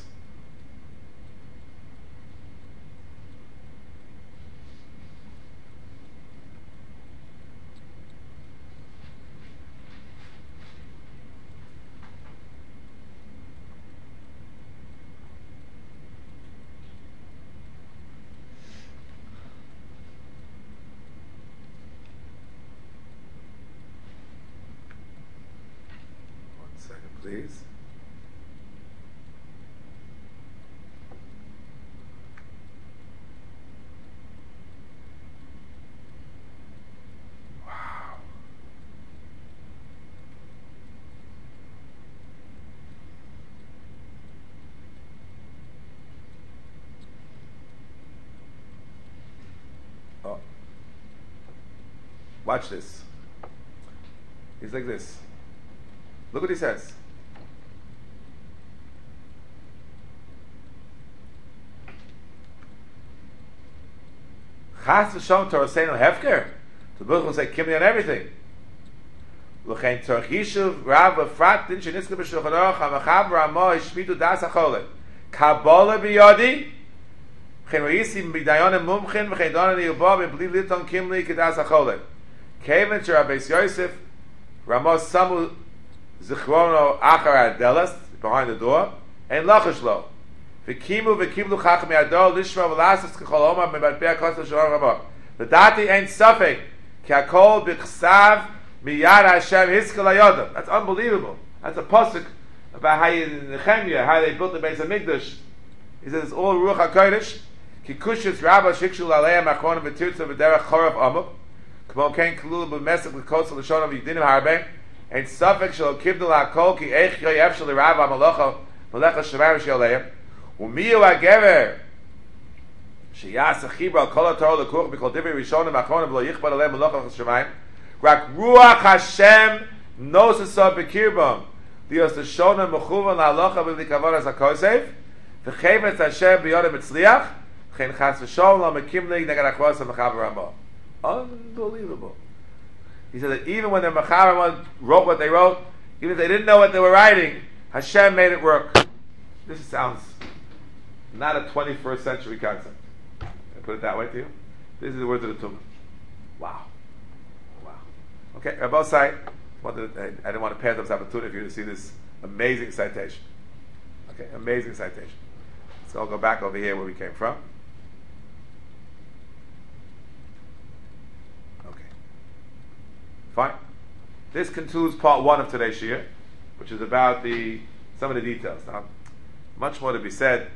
Please. Wow. Oh. Watch this. He's like this. Look what he says. Chas v'shom Torah Seinu Hefker. The Baruch will say Kimli on everything. L'chein Torah Yishuv Rav V'frat Din Shenitzka B'Shulchan Aruch HaMachav Ramo Hishmidu Das HaCholeh Kabbalah B'Yodi V'chein Ra'isi B'Dayonim Mumchin V'chein Donan Yubah B'Bli Liton Kimli K'Das HaCholeh Kevin Sh'Rabbeis Yosef Ramo Samu Zichrono Achar Adelas behind the door and Lachash Lo V'kimu v'kiblu chacham yadol lishma v'lasas k'chol omar me'batpei ha'kosel shalom rabah. V'dati ain't suffik ki hakol b'chsav miyad Hashem hiskel hayodam. That's unbelievable. That's a pasuk about how in Nehemiah, how they built the Beis Hamikdash. He says it's all ruach hakodesh. Ki kushis rabba shikshu l'aleim achronim v'tirtza v'derech chorav amuk. K'mo ken klulu b'mesek l'kosel l'shonam v'yidinim harbeh. Ain't suffik shelo kibdul hakol ki eich yoyev shel rabba malocha malecha shemar sh'aleim. Umiyu hagever sheyas achibra al kol haTorah lekuch b'kol divrei rishonim achronim v'lo yichbad aleim malocha v'shemayim. Rak ruach Hashem nosesah b'kirbam dios l'shonam mechuvan la'alocha v'likavonas hakosev v'chevetz Hashem b'yodem etzliach v'chein chas v'sholom lo mekimli neged achvos ha'mechaber Ramah. Unbelievable. He said that even when the Mechaber Ramah wrote what they wrote, even if they didn't know what they were writing, Hashem made it work. This sounds not a 21st century concept. Can I put it that way to you? These are the words of the Tumah. Wow. Wow. Okay, Rabbi Sai, I didn't want to pass up this opportunity for you to see this amazing citation. Okay, amazing citation. So I'll go back over here where we came from. Okay. Fine. This concludes part 1 of today's shiur, which is about some of the details. Now, much more to be said.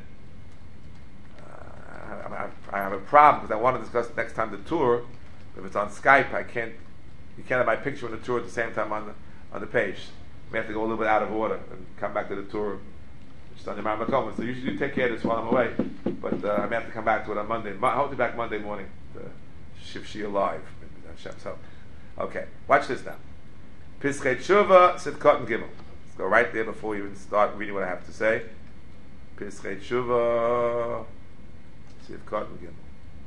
I have a problem because I want to discuss next time the tour. If it's on Skype, you can't have my picture on the tour at the same time on the page. We have to go a little bit out of order and come back to the tour just on the Mar Makom. So usually you take care of this while I'm away, but I may have to come back to it on Monday. I'll be back Monday morning to Shiv Shia live. Hashem's help. Okay, watch this now. Pischei Tshuva Sivkot and Gimel. Let's go right there before we even start reading what I have to say. Pischei Tshuva Sivkot and Gimel.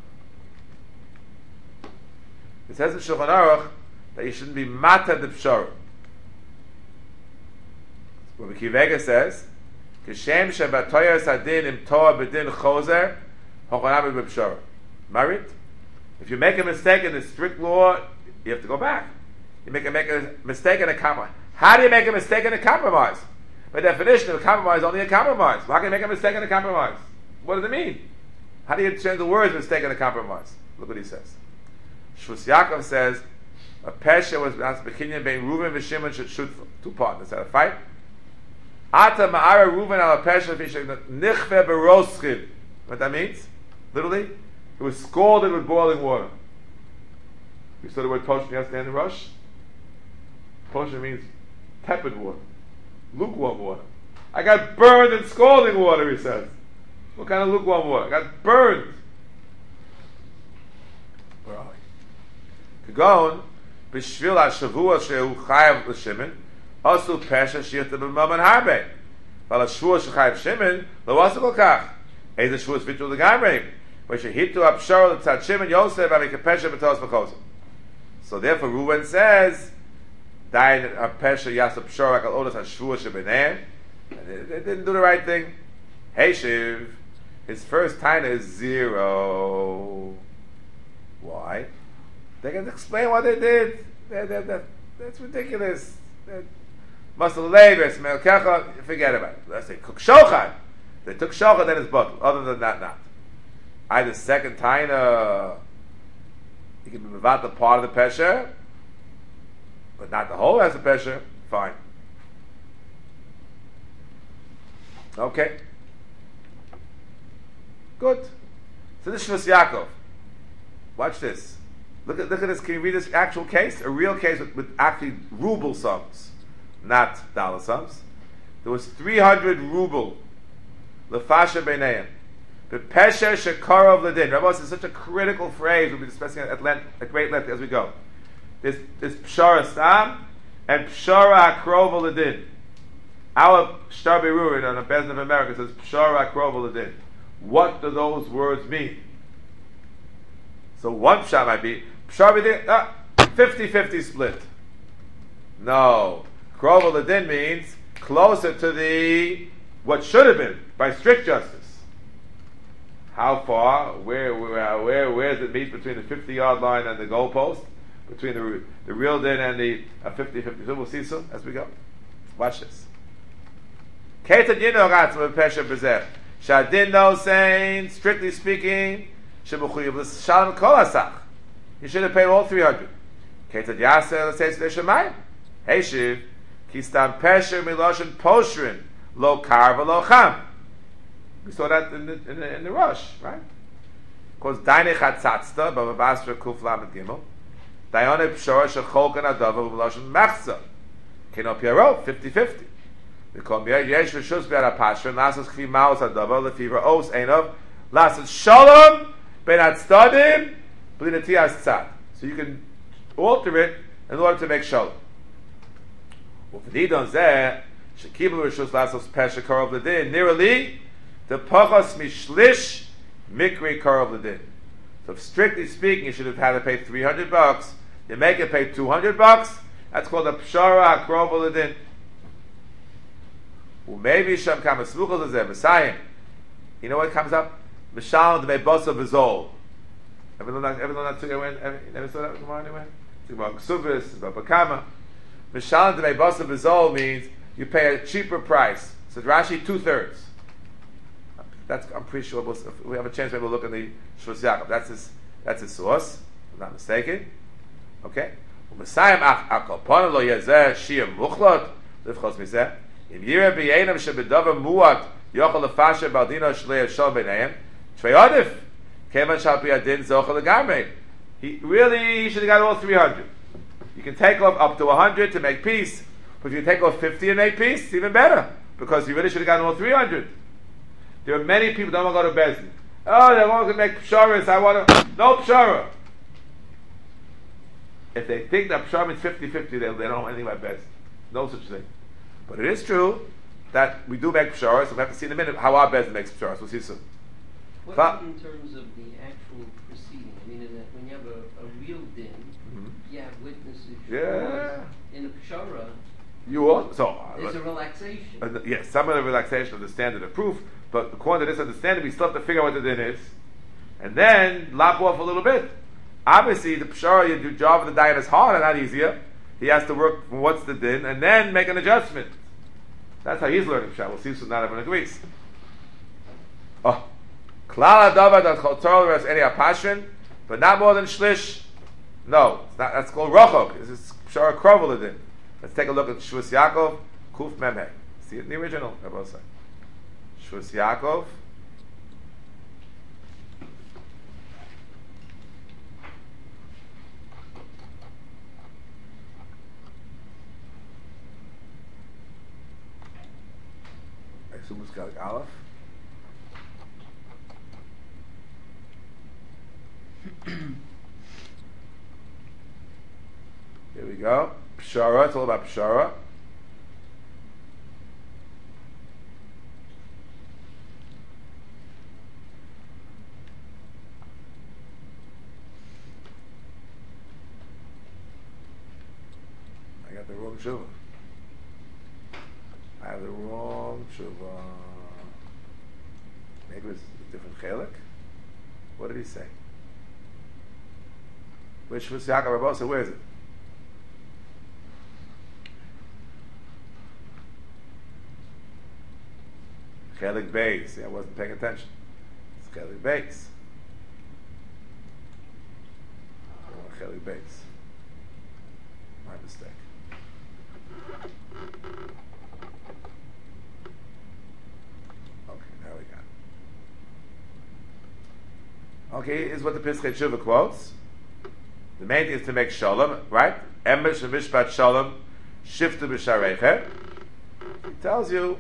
It says in Shulchan Aruch that you shouldn't be mata de pshara. Rabbi Kivega says, "Kishem shebatoyas adin im toa bedin chozer hochanav b'pshara." Marit, if you make a mistake in the strict law, you have to go back. You make a mistake in a compromise. How do you make a mistake in a compromise? By definition, a compromise is only a compromise. How can you make a mistake in a compromise? What does it mean? How do you change the words mistake in a compromise? Look what he says. Shvus Yaakov says, a pesha was bekinyan bein Reuven v'Shimon should shoot 2 partners. Had a fight. Ata ma'ara Reuven al pesha nichve beroschid. What that means? Literally, it was scalded with boiling water. You saw the word poshim yesterday in the rush? Poshim means tepid water, lukewarm water. I got burned in scalding water, he says. What kind of lukewarm water? I got burned. Where are we? Kagon, b'shvil ha-shavua shehu chayav l'shimon, asu pesha shi'yata b'maman harbe. Val ha-shavua shechayav shimon, lo asu kol kach. Eze Shavuos Vitul the Gamre, which hit to Abshar the Tzad Shimon Yosef and Pesha B'Tos B'Chosim. So therefore, Reuben says, "Dain Pesha Yasab Pshar Akal Odas HaShavuos Shebeneim." They didn't do the right thing. Hey Shiv, his first taina is 0. Why? They can explain what they did. That's ridiculous. Muscle labors, melkecha, forget about it. Let's say cook shochad. They took shochad, then it's bottled. Other than that, not. Either second taina, you can move out the part of the pesher, but not the whole as a pesher. Fine. Okay. Good. So this is Shvus Yaakov. Watch this. Look at this. Can you read this actual case? A real case with actually ruble sums, not dollar sums. There was 300 ruble. Lefasha b'neiim. The pesher shekarov ledin. Rabbi, this is such a critical phrase. We'll be discussing it at great length as we go. There's pshara stam and pshara akrov ledin. Our Shtar Berurin on the Bezin of America says pshara akrov ledin. What do those words mean? So one pshat might be pshar 50-50 split. No, krov ledin means closer to the what should have been by strict justice. How far? Where does it meet between the 50-yard line and the goalpost? Between the real din and the 50-50. So we'll see soon as we go. Watch this. Ketan yino ratzma pesha b'zeh. Shadin no saying, strictly speaking, shebuchuyev l'shalom kol asach. You should have paid all 300. Ketan yaseh l'seis l'shemayim. Hey shiv, ki stam pesha miloshen poshrin lo kar v'lo cham. We saw that in the rush, right? Because daine chatzatzta b'vavasra kuf lamed gimel. Dayone pshora shecholkan adava v'loshen mechza. Keno piero 50-50. Because yesh v'shus be'ar ha'pashra lasas kfi maos adava lefiva os einov lasas shalom ben atzdadim b'linati tzad. So you can alter it in order to make shalom. Uv'nidon zeh shekibel v'shus lasas pesha karov l'din nirali the pachas mishlish mikri karov l'din. So strictly speaking, you should have had to pay $300. You make it pay $200. That's called a pshara akrov l'din. Maybe Shem Kamas Smuchos is there, Messiah. You know what comes up? Mishal de Mebosa Vizol. Ever learned that together? Never saw that tomorrow anyway? It's about Ksubis, about Bakama. Mishal de Mebosa Vizol means you pay a cheaper price. So Rashi 2/3. I'm pretty sure if we have a chance, maybe we'll look in the Shvus Yaakov. That's his source. If I'm not mistaken. Okay? Messiah Akal lo Yezer Shia Muchlot. Livchos Mizeh. If Yira b'yenim shebedava muat yochel lefasher baldino shlei shal b'neiim treyadif kevan shal b'yadin zochel legamrei. He should have got all 300. You can take off up to 100 to make peace, but if you take off 50 and make peace, it's even better because you really should have gotten all 300. There are many people that don't want to go to Bezdin. Oh, they want to make psharas. No pshara. If they think that pshara means 50-50, they don't want anything about Bezdin. No such thing. But it is true that we do make psharas, so we have to see in a minute how our Bezdin makes psharas. We'll see soon. What in terms of the actual proceeding? I mean, when you have a real din, you have witnesses. Yeah. In a pshara, there's a relaxation. Yes, some of the relaxation of the standard of proof, but according to this understanding, we still have to figure out what the din is, and then lop off a little bit. Obviously, the pshara, the job of the dayan is harder, not easier. He has to work from what's the din, and then make an adjustment. That's how he's learning pshara. We'll see soon, not everyone agrees. Oh. Klal adava that chotor has any apashrin, but not more than shlish. No, it's not, that's called rochok. This is pshara krovel din. Let's take a look at Shvus Yaakov, Kuf Memhe. See it in the original, I will say. Shvus Yaakov. I assume it's got like Aleph. Here we go. Pshara, it's all about Pshara. the wrong tshuva. I have the wrong tshuva. Maybe it's a different chelik. What did he say? Which was Yaakov Rabosa? Where is it? Chelik Beis. Yeah, I wasn't paying attention. It's Chelik Beis. Chelik Beis. My mistake. Okay, now we got it. Okay, here's what the Pischei Tshuva quotes. The main thing is to make shalom, right? Emesh and mishpat shalom, shiftu b'shareichem. He tells you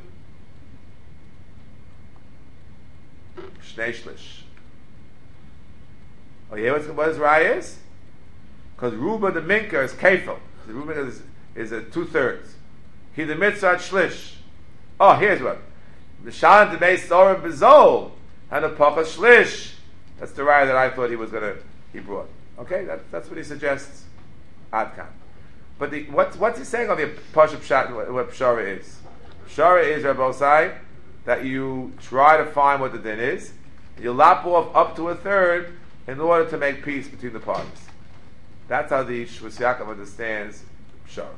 shnei shlish. Oh, you hear what his raya is? Because Ruba the Minka is kefil. The Ruba is a 2/3. He the mitzvah shlish. Oh, here's what. Mishalim to make sorim bezol and a pacha shlish. That's the raya that I thought he brought. Okay, that's what he suggests. Adkan. But what's he saying of the Pasha Pshat, what Pshara is? Pshara is, Rabbi Osai, that you try to find what the din is, you lap off up to 1/3 in order to make peace between the parties. That's how the Shvus Yaakov understands Pshara.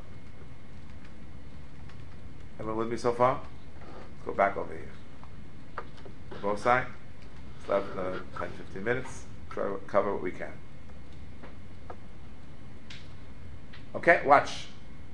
Everyone with me so far? Let's go back over here. Rabbi Osai, it's left 10-15 minutes. Try to cover what we can. Okay, watch.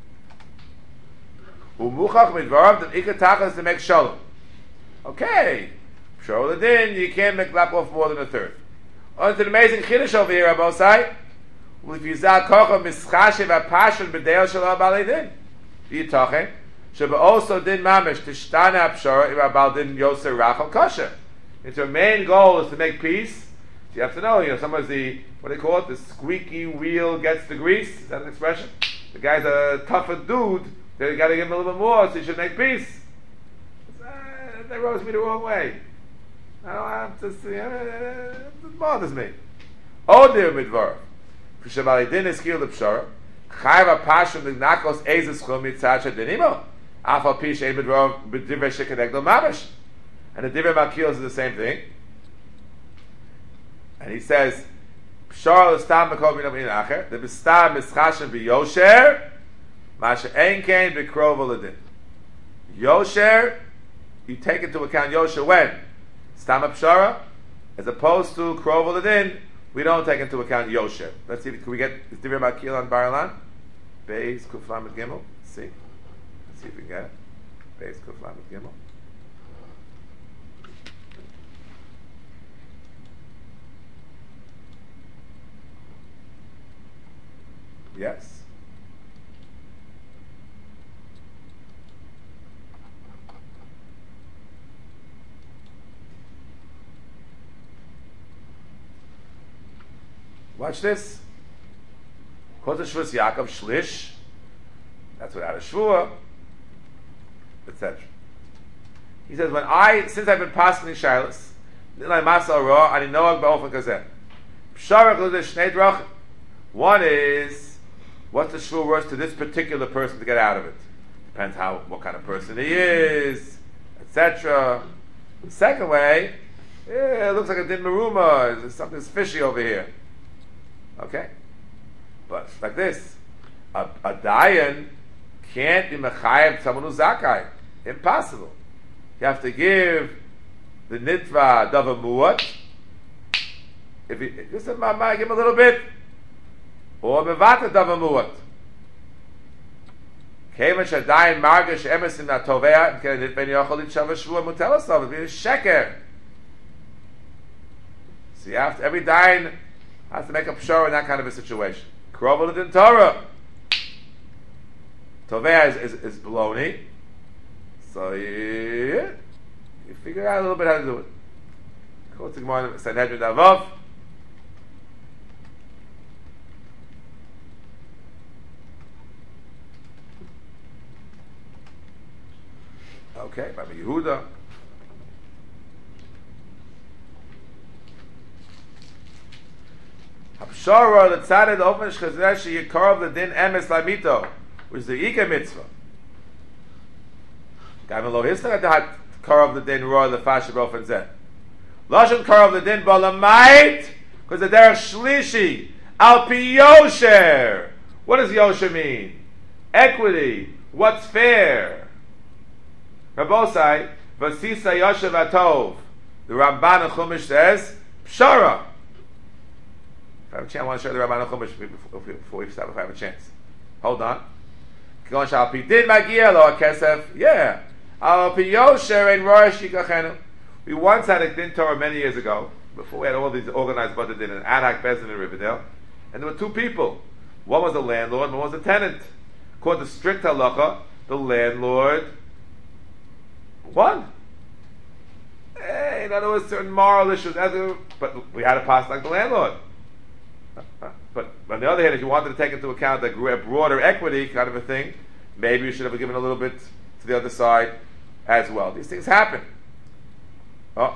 Umuchach midvarav that ikatachas is to make shalom. Okay, show the din. You can't make lap off more than 1/3. On to the amazing chiddush over here, Rabbi Osai. Well, if you zah kocha mischashiv apashon b'deil shalom balei din, yitachem sheba also din mamish tishtana apshara ibal din yoser rachel kosher. If your main goal is to make peace, you have to know, sometimes what do they call it? The squeaky wheel gets the grease. Is that an expression? The guy's a tougher dude. They got to give him a little bit more, so he should make peace. That rubs me the wrong way. I don't have to see. It bothers me. Oh, dear midvar. Fishabali din is killed the pshara. Chayva pashim the nakos ezes chum mitzacha denimo. Afal pish ein midvar b'divrei shekedegdol mamash. And the divrei malkios is the same thing. And he says, Pshar l'stam b'kol min amin acher, the b'stam mischashem b'yosher, masha ein kein b'krov l'din. Yosher, you take into account Yosher when? Stam pshara, as opposed to krov l'din, we don't take into account Yosher. Let's see, can we get Divrei Makil on Bar-Ilan? Beis Kuf Lamed Gimel. See? Let's see if we can get it. Beis Kuf Lamed Gimel. Yes. Watch this. Kodesh Shvus Yaakov Shlish. That's without a Shvua, etc. He says, since I've been passing Shilas, Nilai Masal Ra, Ani Noach Ba'ofen Kazeh. Pshara Kodesh Shnei Drachim. One is, what's the shvur worth to this particular person to get out of it? Depends what kind of person he is, etc. The second way, it looks like a din maruma. Something's fishy over here. Okay, but like this, a dayan can't be mechayev someone who's zakai. Impossible. You have to give the nitva davar muat. If you just give him a little bit. Or mevata davar muat. Kevin shadayin margish emes in atovea and can ben yochol itchava shvua mutelasav. It'd be a sheker. See, after every dayin has to make a pshara in that kind of a situation. Krovel in Torah. Tovea is baloney. So you figure out a little bit how to do it. Go to Gemara Sanhedrin Avav. Okay, Rabbi Yehuda. Hapshara the tzadid open shchazeh sheyikarav the din emes lamito which is the Ika mitzvah. Gaiman lo hisna that karav the din roar the fashion rofen zeh. Lashon karav the din balamait because the derech shlishi al pi yosher. What does yosher mean? Equity. What's fair? Rabosai vasisa yosher vatov. The Ramban and Chumash says pshara. If I have a chance, I want to show the Ramban and Chumash before we stop. If I have a chance, hold on. Gon shal pi din magia lo kesef. Yeah. Al pi yosher and rosh yikachenu. We once had a din Torah many years ago, before we had all these organized butter din and ad hoc bezin in Riverdale, and there were two people. One was the landlord, and one was the tenant. According to strict halacha, the landlord won. In other words, certain moral issues, but we had to pass like the landlord. But on the other hand, if you wanted to take into account a broader equity kind of a thing, maybe you should have given a little bit to the other side as well. These things happen. Oh.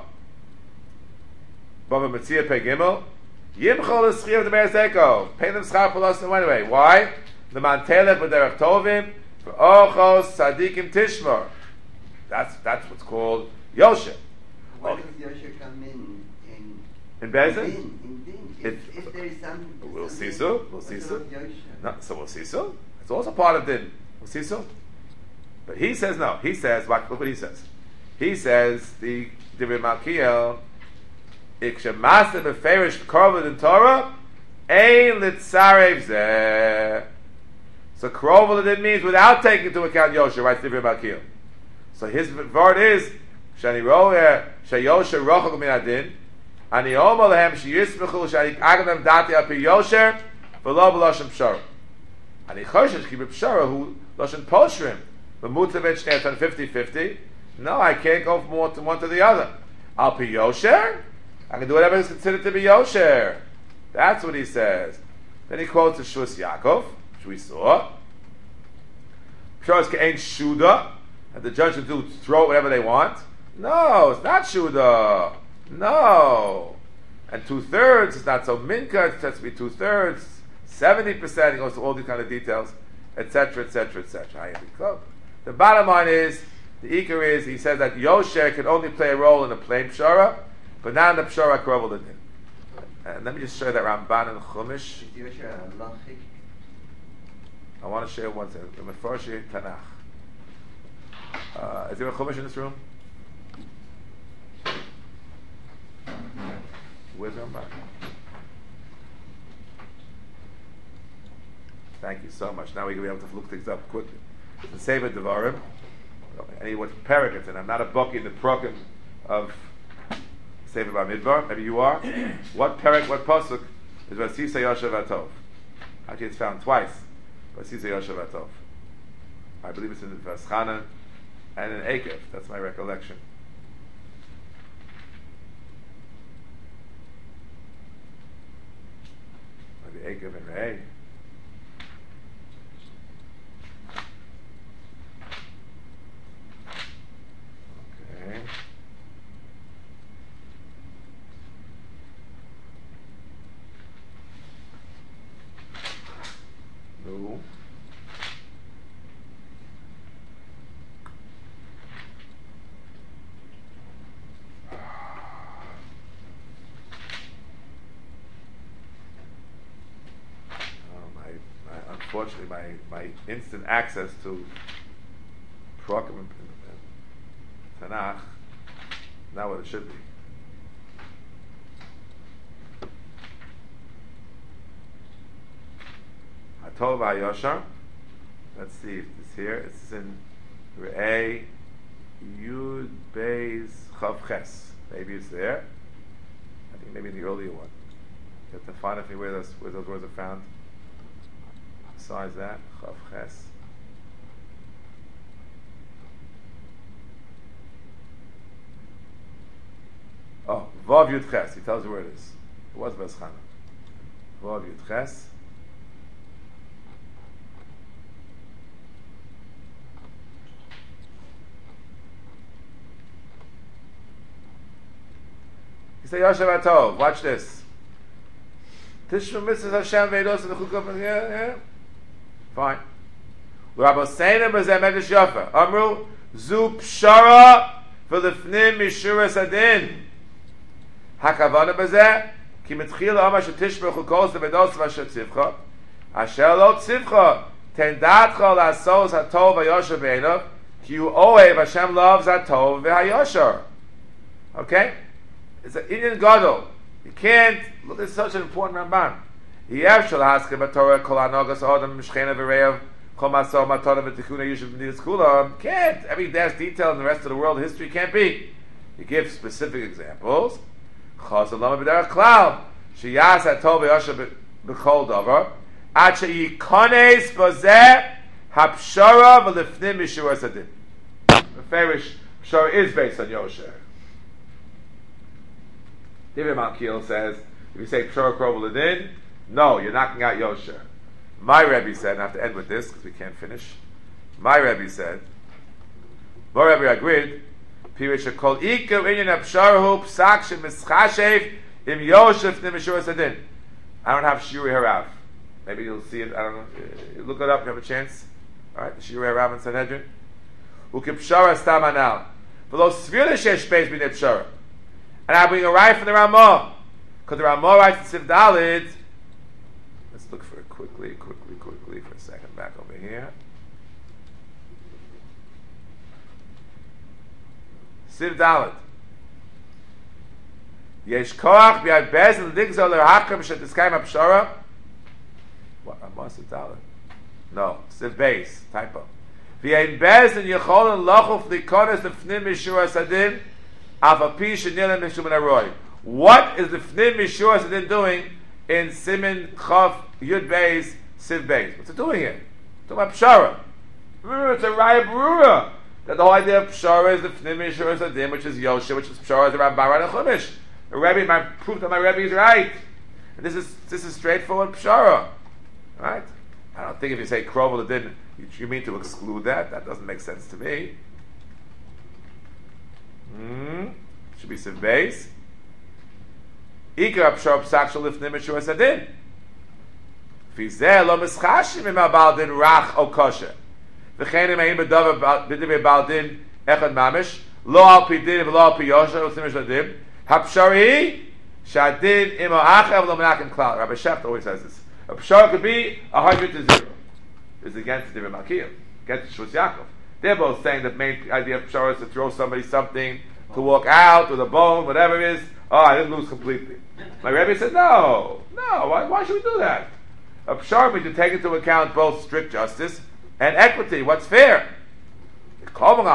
Baba Metzia Pei Gimel. Yimchol Eschir of the Meir Zeko. Pay them schar pelos in one way. Why? The Mantelech B'derech Tovim V'ochos Tzadikim Tishmor. That's what's called Yosher. Where does Yosher come in Bezin? In Din. If there is some... We'll see so. We'll see so. Yosher. No, so we'll see so. It's also part of Din. We'll see so. But he says no. He says, look what he says. He says, the Divrei Malkiel, Ikshemasa beferish korban in Torah, ein litzarev zeh. So korban it means without taking into account Yosher, writes Divrei Malkiel. So his word is, Shani roeh sheyosher rochok min adin, ani omer lehem sheyismechu shani agam dati api Yosher, v'lo b'loshem pshara. Ani choshesh ki b'pshara hu loshen poshrim, v'mutavit shnei on 50-50. No, I can't go from one to the other. Al pi Yosher, I can do whatever is considered to be Yosher. That's what he says. Then he quotes the Shus Yaakov, which we saw. Pshara ke'ein shuda, and the judge will throw whatever they want. No, it's not shuda. No. And 2/3 is not so minka, it has to be 2/3, 70%, he goes to all these kind of details, etc., etc., etc. The bottom line is, the Iker is, he says that Yosher can only play a role in a plain Pshara, but not in the Pshara Krovel the Din. And let me just show you that Ramban and Chumash. Is Yosher halachic? I want to share one thing. The Mefarshi Tanakh. Is there a Chumash in this room? Where's Ramban? Thank you so much. Now we're going to be able to look things up quickly. The Sefer Devarim. Any what parak it's in. I'm not a bucky in the program of Sefer Bamidbar. Maybe you are. What parak, what pasuk is Vasisa Yoshev Atov? Actually, it's found twice. Vasisa Yoshev Atov. I believe it's in the Vaschana and in Ekev. That's my recollection. Maybe Ekev and Re'eh. Okay. No. Unfortunately, my instant access to Prokim and Tanakh, not what it should be. Hatov HaYoshar. Let's see if it's here. It's in Re'eh Yud Beis Chav Ches. Maybe it's there. I think maybe in the earlier one. You have to find it where those words are found. Besides that, Chav Ches. Oh, Vav Yud Ches. He tells you where it is. It was Vaschana. Vav Yud Ches. He said, Yoshev Atov, watch this. Tishma Mitzvah Hashem Veidos and the Chukah. Yeah. Fine. L'Raboseinim b'zeh medrash yofa. Amru zu pshara v'lifnim mishuras adin. Hakavana b'zeh ki mitchila amar shetishbech ukos levedos v'asher tzivcha. Asher lo tzivcha ten datcha la'asos hatov v'yosher b'einav ki hu ohev Hashem loves hatov v'hayosher. Okay? It's an Indian gadol. You can't look at such an important Ramban. Yev shel haskeh b'Torah kol anogas adam mishchena v'reiv kol maso matana v'tikuna yishuv v'nidas kula. Can't. Every dash detail in the rest of the world history can't be. You give specific examples. Chazal lama b'derech klal sheyas hatov v'yosher b'chol davar ad sheyikones b'zeh hapshara v'lifnim mishuras adin. The Farish pshara is based on Yosher. David Malkiel says, if you say Pshara Krovel Adin, no, you're knocking out Yosher. My Rebbe said, and I have to end with this because we can't finish. My Rebbe said, my Rebbe agreed, Pirish Kol Ikar Inyan Psharahu Psak Shemischashev Im Yosher F'nim Adin. I don't have Shuri Harav. Maybe you'll see it, I don't know. Look it up if you have a chance. Alright, Shuri Harav in Sanhedrin. Ukip Pshara Stam Anal. V'lo Svir L'Shesh Beis B'nei Pshara. And I bring a right from the Ramah. Because the Ramah writes in Siv Daled. Let's look for it quickly for a second. Back over here. Siv Daled. Yesh koach b'yad bez l'digzol l'hakam shetiskayim ha'pshara. What? Ramah Siv Daled. No. Siv Beis. Typo. V'yad bez and yechol and lochuf l'kones l'fnim mishur asadin. What is the Fnim Mishur Sadin doing in Simin Chav Yud Beis Siv Beis? What's it doing here? It's talking about Pshara. Remember, it's a Raya Berura that the whole idea of Pshara is the Fnim Mishur Sadin, which is Yosha, which is Pshara, is the Ramban and Chumash. The Rebbe, my proof that my Rebbe is right. And this is straightforward Pshara, right? I don't think if you say Krovel Adin, you mean to exclude that. That doesn't make sense to me. Should be Siv Beis. Ikar Pshar Psak Shel Lifnim Mishuras Adin. Fizeh lo mischashim im Baal Din Rach o Kosher. V'chein im ein b'divrei Baal Din echad mamish lo al pi din v'lo al pi yosher Lifnim Mishuras Adin. Hapshari shadin im ha'achav lo menakim klal. Rabbi Shecht always says this. A Pshar could be 100 to 0. This is against the Divrei Malkiel, against Shus Yaakov. They're both saying the main idea of Pshara is to throw somebody something, to walk out with a bone, whatever it is. Oh, I didn't lose completely. My Rebbe said, no, why should we do that? A Pshara means to take into account both strict justice and equity. What's fair? Something.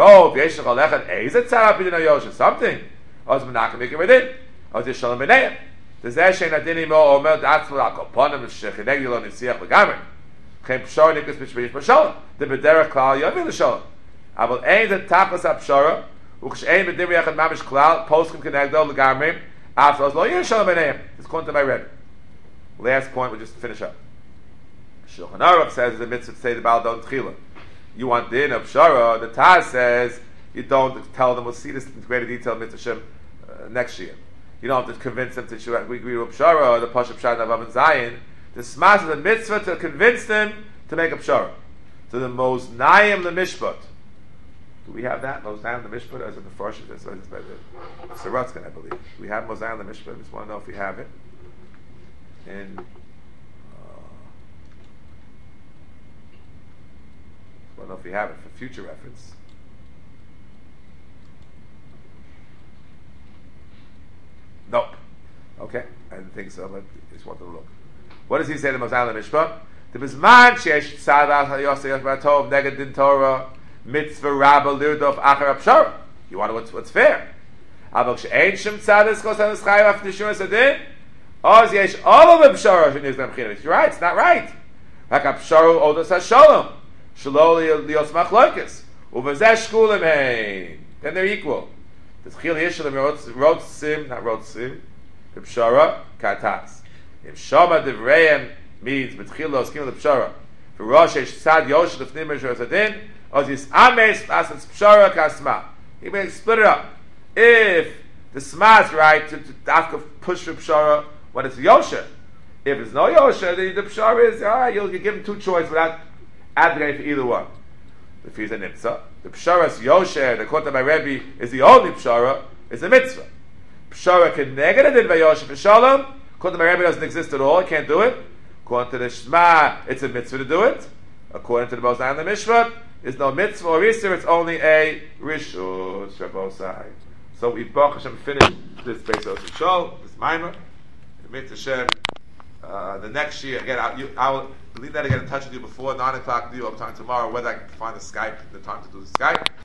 The bederach klal yavil l'shalom. Aval ein the tachas hapshara u'chshein b'divrei echad mamish klal poskim kenegdo l'gamrim after lo yin shalom b'neim. It's according to my Rebbe. Last point, we'll just finish up. Shulchan Aruch says it's a mitzvah to say the Baal don't tchila. You want din of pshara. The Taz says you don't tell them. We'll see this in greater detail in Mitzvah Shem next year. You don't have to convince them to we agree with pshara. The pashup pshat of Avon Zion. The smas is a mitzvah to convince them to make a pshara. So the Moznayim Lemishpat. Do we have that? Moznayim Lemishpat as a Mefarshim? That's by the Saratskin, I believe. Do we have Moznayim Lemishpat? I just want to know if we have it. And I don't know if we have it for future reference. Nope. Okay, I didn't think so, but I just wanted to look. What does he say to Moznayim Lemishpat? The Bizman Shesh Tzadat HaYosef Batov Neged Din Torah Mitzvah Rabba Lirdof Achar Pshara. You want what's fair? Aber she'ein shem tzadas kosan eschayim af nishuras adin. Oz yesh all of the pshara she'niz them chinush. You're right. It's not right. Like a pshara odos hashalom shelo lios machlokes uvazeh shkulim hein. Then they're equal. The chil yishalim rotzim, not rotzim. The pshara katas. If shama devreim means betchilo skim the pshara. For rosh yesh tzad yosh lefnim mishuras adin. Oz yis ames asas pshara kasma. He may split it up. If the sma's right to push for pshara when it's yosher. If it's no yosher, the pshara is alright. You'll give him two choices without advocate for either one. If he's a nimtza, the psharas yosher, the quoted by Rebbe, is the only pshara, is a mitzvah. Pshara can negative din by yosher for shalom. Quoted by Rebbe doesn't exist at all. Can't do it. According to the Shema, it's a mitzvah to do it. According to the Bozai and the Mishpat, it's no mitzvah or isur, it's only a rishus, Rabbosai. So we Baruch Hashem finished this base of Shol, this minor. Hashem, the next year, again, I'll leave that to get in touch with you before 9 o'clock, do you time tomorrow, whether I can find the time to do the Skype.